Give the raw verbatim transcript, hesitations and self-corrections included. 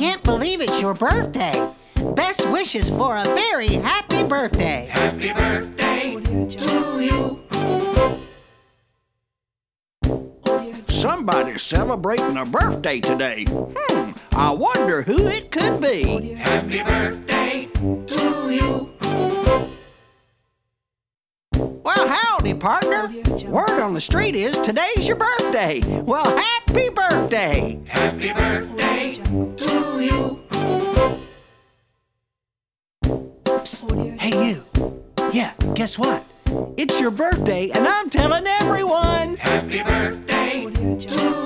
can't believe it's your birthday. Best wishes for a very happy birthday. Happy birthday to you. Somebody's celebrating a birthday today. Hmm, I wonder who it could be. Happy birthday to you. Well, howdy, partner. Word on the street is today's your birthday. Well, happy birthday. Happy birthday to you. Psst. Hey, you. Yeah, guess what? It's your birthday, and I'm telling everyone. Happy birthday to